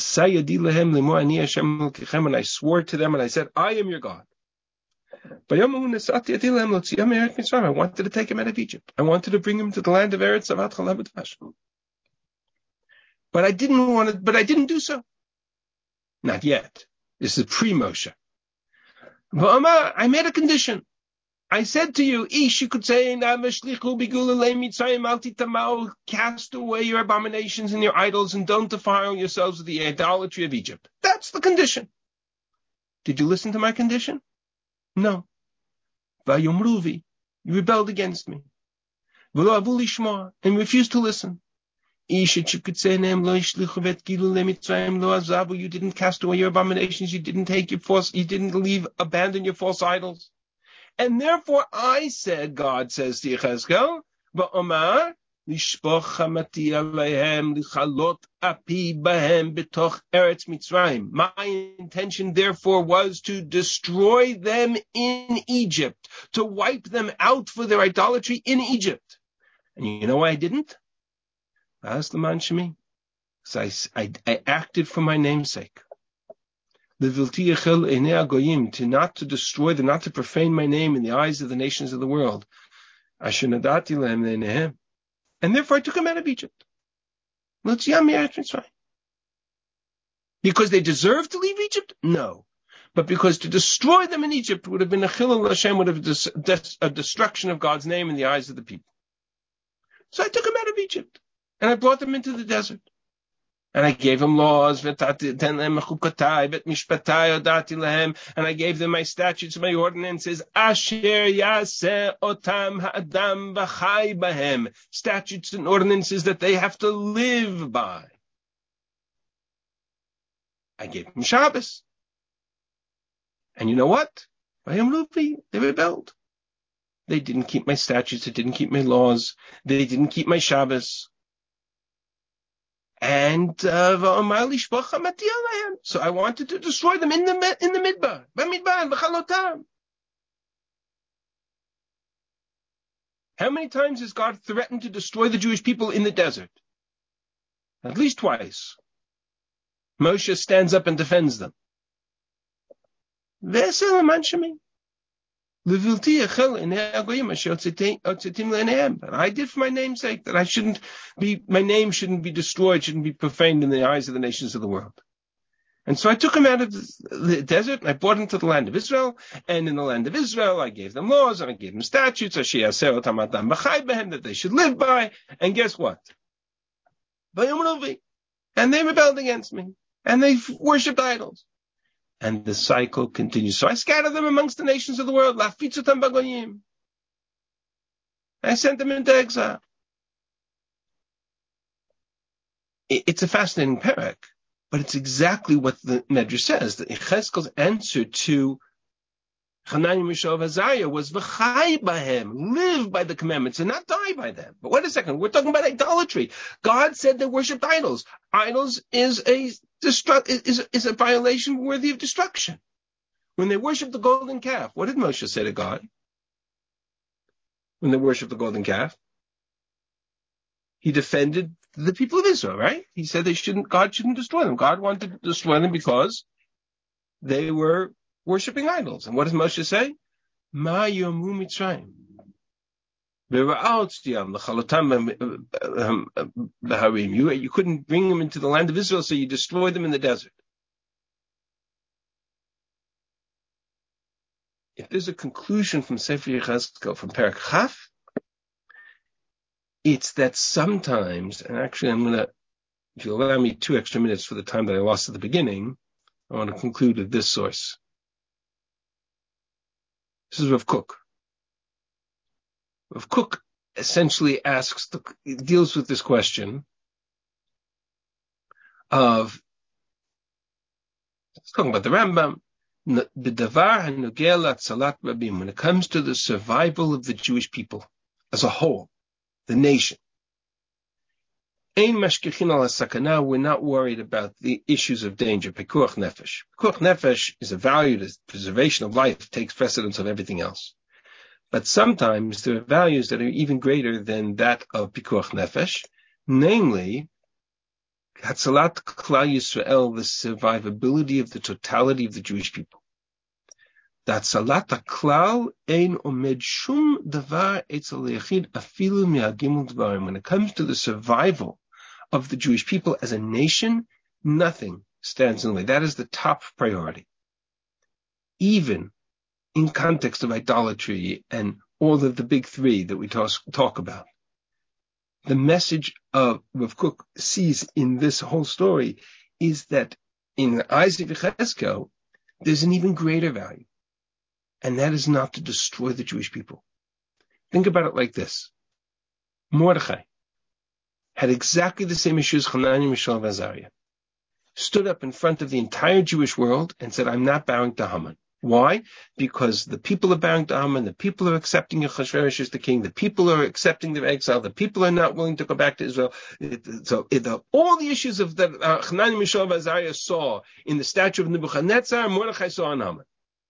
I swore to them and I said, I am your God. I wanted to take him out of Egypt. I wanted to bring him to the land of Eretz Zavat Chalav Udvash. But I didn't do so. Not yet. This is pre-Moshe. I made a condition. I said to you, you could say, cast away your abominations and your idols and don't defile yourselves with the idolatry of Egypt. That's the condition. Did you listen to my condition? No. You rebelled against me. And refused to listen. You didn't cast away your abominations. You didn't abandon your false idols. And therefore I said, God says to Yechezkel, Ba'omar, Lishpoch chamati aleihem, lichalot api bahem betoch Eretz Mitzrayim. My intention, therefore, was to destroy them in Egypt, to wipe them out for their idolatry in Egypt. And you know why I didn't? That's the man Shemi. Because I acted for my namesake. To not to destroy, not to profane my name in the eyes of the nations of the world. And therefore I took him out of Egypt. Because they deserved to leave Egypt? No. But because to destroy them in Egypt would have been a chilul Hashem, would have a destruction of God's name in the eyes of the people. So I took him out of Egypt. And I brought them into the desert. And I gave them laws, and I gave them my statutes, my ordinances, statutes and ordinances that they have to live by. I gave them Shabbos. And you know what? They rebelled. They didn't keep my statutes. They didn't keep my laws. They didn't keep my Shabbos. And so I wanted to destroy them in the midbar, b'chalotam. How many times has God threatened to destroy the Jewish people in the desert? At least twice. Moshe stands up and defends them. But I did for my name's sake, that my name shouldn't be destroyed, shouldn't be profaned in the eyes of the nations of the world. And so I took him out of the desert and I brought him to the land of Israel. And in the land of Israel, I gave them laws and I gave them statutes that they should live by. And guess what? And they rebelled against me. And they worshipped idols. And the cycle continues. So I scattered them amongst the nations of the world. I sent them into exile. It's a fascinating parak, but it's exactly what the Medrash says. That Yechezkel's answer to Hananiah, Mishael, and Azariah was v'chai b'hem, live by the commandments and not die by them. But wait a second, we're talking about idolatry. God said they worshipped idols. Idols is a violation worthy of destruction. When they worshipped the golden calf, what did Moshe say to God? When they worshipped the golden calf, he defended the people of Israel, right? He said God shouldn't destroy them. God wanted to destroy them because they were worshipping idols. And what does Moshe say? Ma yomu Mitzrayim. You couldn't bring them into the land of Israel, so you destroyed them in the desert. If there's a conclusion from Sefer Yechezkel, from Perek Chaf, it's that sometimes, and actually if you allow me 2 extra minutes for the time that I lost at the beginning, I want to conclude with this source. This is Rav Kook. Rav Kook essentially deals with this question of, let's talk about the Rambam, when it comes to the survival of the Jewish people as a whole, the nation. We're not worried about the issues of danger. Pekuach nefesh. Pekuach nefesh is a value. The preservation of life takes precedence of everything else. But sometimes there are values that are even greater than that of Pekuach nefesh, namely, Hatzalat Klal Yisrael, the survivability of the totality of the Jewish people. That Salat Klal ein omed shum davar etzel yachid afilu mi'agimul dvarim. When it comes to the survival of the Jewish people as a nation, nothing stands in the way. That is the top priority. Even in context of idolatry and all of the big three that we talk about. The message of Rav Kook sees in this whole story is that in the eyes of Yechezkel, there's an even greater value. And that is not to destroy the Jewish people. Think about it like this. Mordechai had exactly the same issue as Hananiah, Mishael, and Azariah. Stood up in front of the entire Jewish world and said, I'm not bowing to Haman. Why? Because the people are bowing to Haman, the people are accepting Achashverosh as the king, the people are accepting their exile, the people are not willing to go back to Israel. All the issues of that Hananiah, Mishael, and Azariah saw in the statue of Nebuchadnezzar, Mordechai saw on Haman.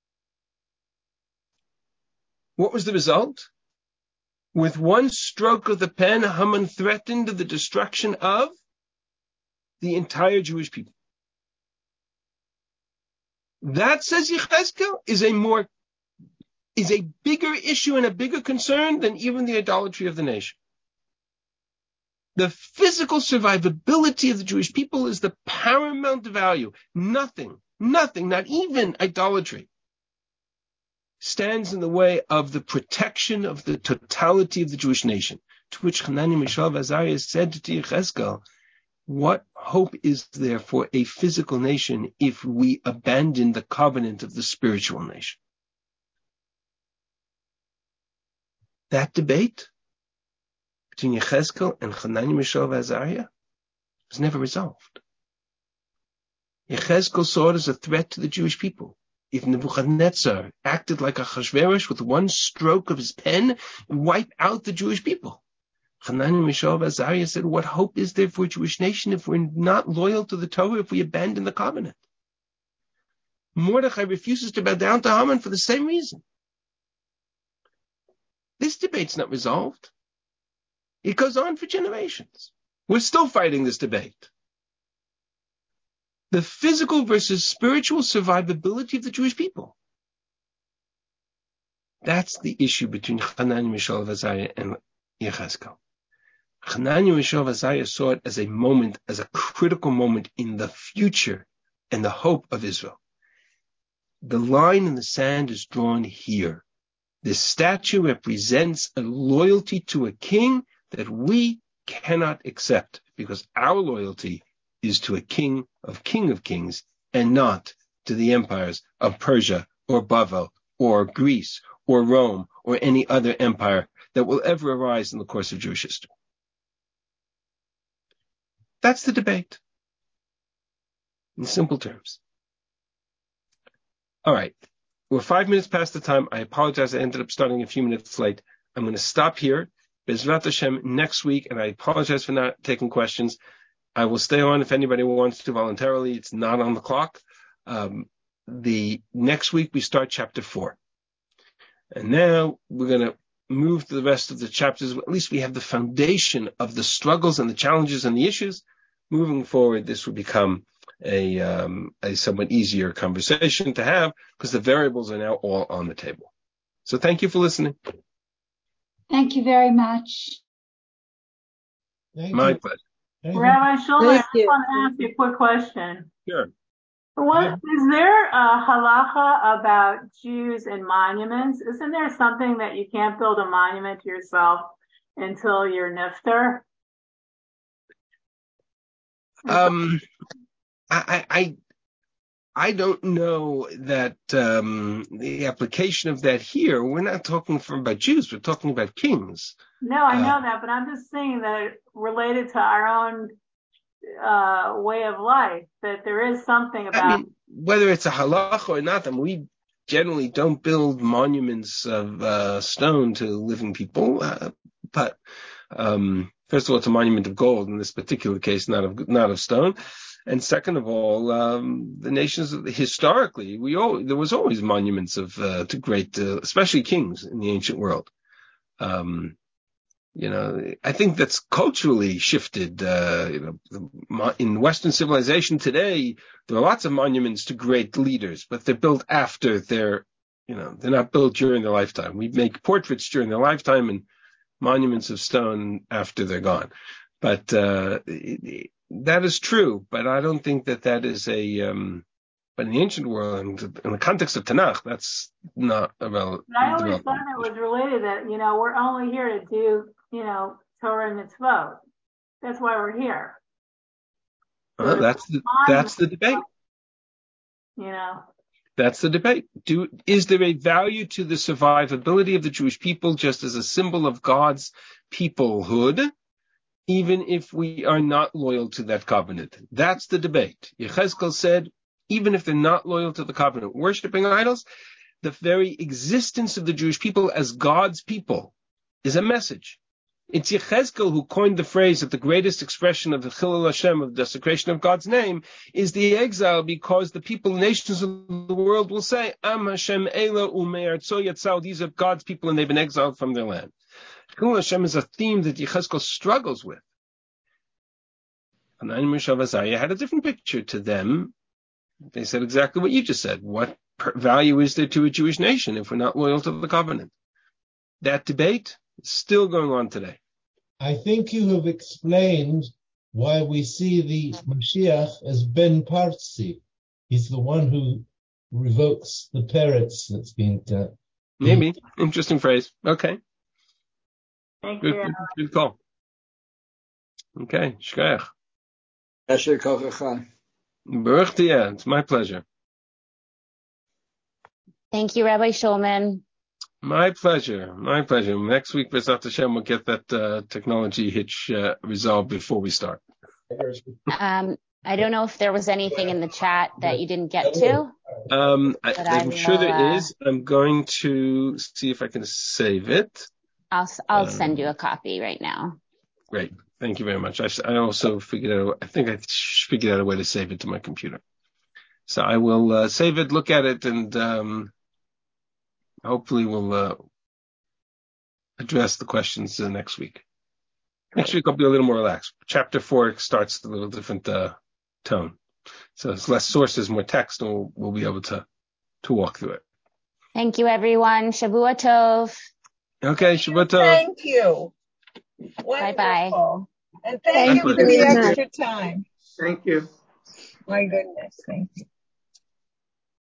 What was the result? With one stroke of the pen, Haman threatened the destruction of the entire Jewish people. That, says Yechezkel, is a bigger issue and a bigger concern than even the idolatry of the nation. The physical survivability of the Jewish people is the paramount value. Nothing, not even idolatry, stands in the way of the protection of the totality of the Jewish nation. To which Hananiah, Mishael, and Azariah said to Yechezkel, what hope is there for a physical nation if we abandon the covenant of the spiritual nation? That debate between Yechezkel and Hananiah, Mishael, and Azariah was never resolved. Yechezkel saw it as a threat to the Jewish people. if Nebuchadnezzar acted like a Achashverosh with one stroke of his pen and wipe out the Jewish people? Hananiah, Mishael, and Azariah said, what hope is there for a Jewish nation if we're not loyal to the Torah, if we abandon the covenant? Mordechai refuses to bow down to Haman for the same reason. This debate's not resolved. It goes on for generations. We're still fighting this debate. The physical versus spiritual survivability of the Jewish people. That's the issue between Hananiah, Mishael, Azariah, and Yechezkel. Hananiah, Mishael, Azariah saw it as a moment, as a critical moment in the future and the hope of Israel. The line in the sand is drawn here. This statue represents a loyalty to a king that we cannot accept, because our loyalty is to a king of kings and not to the empires of Persia or Bavel or Greece or Rome or any other empire that will ever arise in the course of Jewish history. That's the debate, in simple terms. All right. We're 5 minutes past the time. I apologize. I ended up starting a few minutes late. I'm going to stop here. Bezrat Hashem next week, and I apologize for not taking questions. I will stay on if anybody wants to voluntarily. It's not on the clock. The next week we start chapter 4. And now we're going to move to the rest of the chapters. At least we have the foundation of the struggles and the challenges and the issues. Moving forward, this will become a somewhat easier conversation to have because the variables are now all on the table. So thank you for listening. Thank you very much. My pleasure. Rabbi Shulman, I just want to ask you a quick question. Sure. Is there a halacha about Jews and monuments? Isn't there something that you can't build a monument to yourself until you're nifter? I don't know that the application of that here. We're not talking about Jews. We're talking about kings. No, I know that, but I'm just saying that related to our own way of life, that there is something about. I mean, whether it's a halacha or not, we generally don't build monuments of stone to living people. But first of all, it's a monument of gold in this particular case, not of stone. And second of all, the nations historically, there was always monuments of to great, especially kings in the ancient world. I think that's culturally shifted. In Western civilization today, there are lots of monuments to great leaders, but they're built after they're not built during their lifetime. We make portraits during their lifetime and monuments of stone after they're gone. But that is true, but I don't think that is but in the ancient world, in the context of Tanakh, that's not relevant. I always thought it was related that, we're only here to do, Torah and mitzvot. That's why we're here. So that's the debate. That's the debate. Is there a value to the survivability of the Jewish people just as a symbol of God's peoplehood, even if we are not loyal to that covenant? That's the debate. Yechezkel said, even if they're not loyal to the covenant, worshiping idols, the very existence of the Jewish people as God's people is a message. It's Yechezkel who coined the phrase that the greatest expression of the Chilul Hashem, of desecration of God's name, is the exile, because the people, nations of the world will say, Am Hashem Ela Ume'artzo Yatzal, these are God's people and they've been exiled from their land. Chilul Hashem is a theme that Yechezkel struggles with. Hananiah, Mishael, and Azariah had a different picture to them. They said exactly what you just said. What value is there to a Jewish nation if we're not loyal to the covenant? That debate is still going on today. I think you have explained why we see the Mashiach as Ben Parsi. He's the one who revokes the peretz that's being done. Maybe. Interesting phrase. Okay. Thank you. Good call. Okay. Shkayach. Baruch Tiyah. It's my pleasure. Thank you, Rabbi Shulman. My pleasure. Next week, B'ezrat Hashem, we'll get that technology hitch resolved before we start. I don't know if there was anything in the chat that you didn't get to. I'm sure there is. I'm going to see if I can save it. I'll send you a copy right now. Great. Thank you very much. I also figured out, I think I figured out a way to save it to my computer. So I will save it, look at it, and hopefully we'll address the questions next week. Next week I'll be a little more relaxed. Chapter 4 starts a little different tone. So it's less sources, more text, and we'll be able to walk through it. Thank you, everyone. Shavua Tov. Okay, Shavua Tov. Thank you. Bye-bye. And thank you for the extra time. Thank you. My goodness. Thank you.